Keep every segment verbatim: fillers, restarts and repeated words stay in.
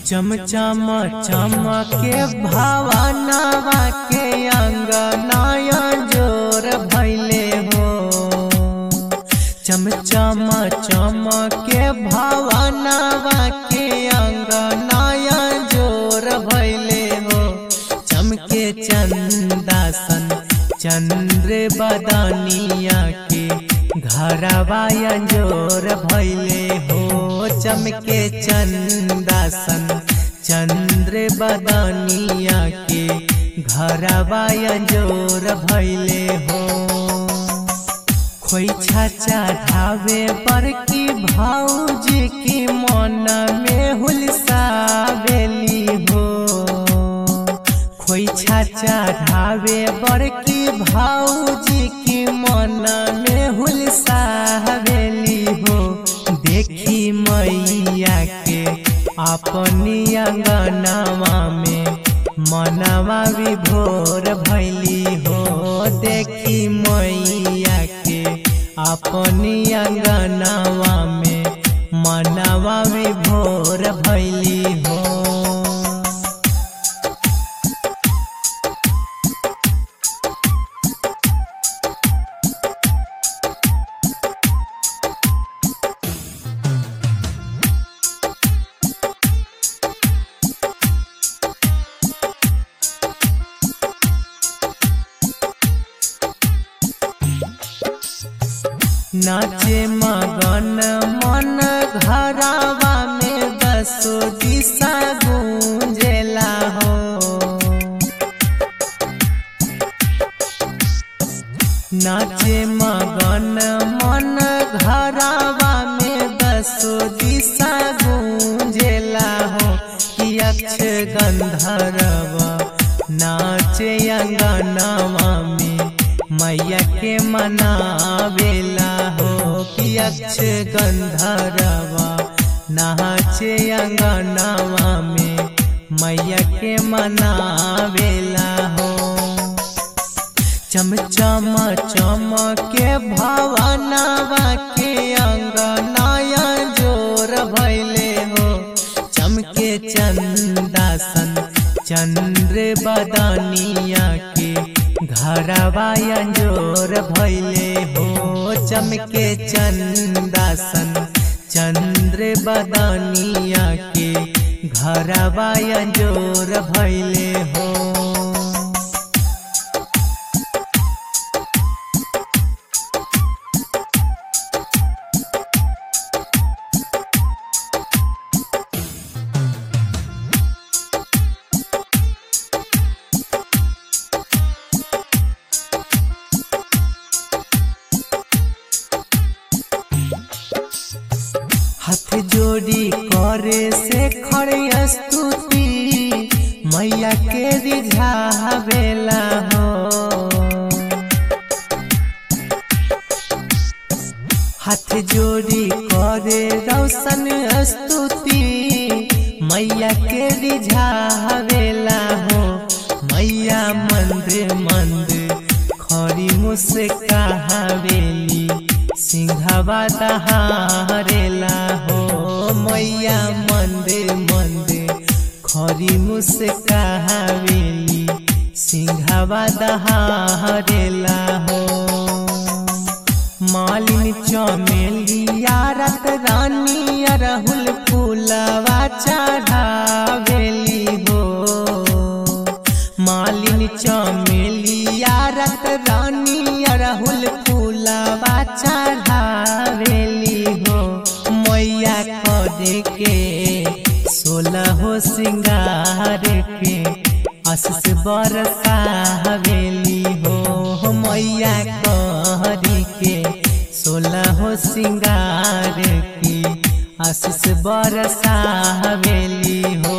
चमचम चमके भावनवा के अंगनाया जोर भैले हो। चमचम चमके भावनवा के अंगनाया जोर भैले हो। चमके चंदासन चंद्र बदनिया के घरवाया जोर भैले हो। चमके चंदासन चंद्र बदनिया के घरवाया जोर भैले हो। खोइछा चढ़ावे बड़की भौजी की मन में हुलसावेली हो। खोइछा चढ़ावे बड़की भौजी की मन में हुलसावेली हो। देखी मैया के अपनी अंगनवा में मनवा विभोर भैली हो। देखी मैया के अपनी अंगनवा में मनवा विभोर भैली हो। नाचे मगन मन घरवा में दसो दिशा गूंजेला हो। नाचे मगन मन घरवा में दसो दिशा गूंजेला हो। कि अक्ष गंधर्व नाचे अंगनवा में मैया के मनावेला हो। कि अक्ष गंधर्व नाचे अंगनवा में मैया के मनावेला हो। चमचम चमके भावनवा के अंगनाया जोर भैले हो। चमके चंदासन चंद्र बदनिया के घरवाया जोर भैले हो। चमके चंदासन चंद्र बदनिया के घरवाया जोर भैले हो। हाथ जोड़ी करे से खड़े स्तुति मैया के रिझावेला हो। हाथ जोड़ी करे रोशन स्तुति मैया के रिझावेला हो। मैया मंद मंद खड़ी मुस्कावेली सिंहवा दहारेला हो। मैया मंद मंद खरी मुस्कावेली सिंहवा दहारेला हो। मालिन चमेलिया रात रानी अरहुल फूलवा चढ़ावेली हो। मालिन चमेलिया रात रानी अरहुल फूलवा चढ़ावेली हो। मैया करे के सोलहो सिंगार के आशीष बरसावेली हो। मैया करे के सोलहो सिंगार की आशीष बरसावेली हो।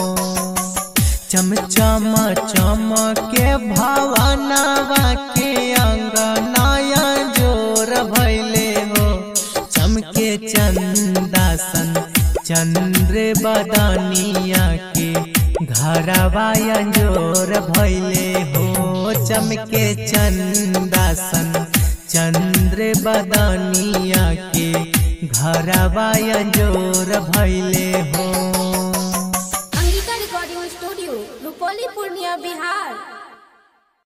चमचम चमके भावनवा के अंगनाया जोर भैले हो। चमके चंदासन चंद्र बदनिया के घरवाया जोर भैले हो। चमके चंदासन चंद्र बदनिया के घरवाया जोर भैले हो। सुपौली पूर्णिया बिहार।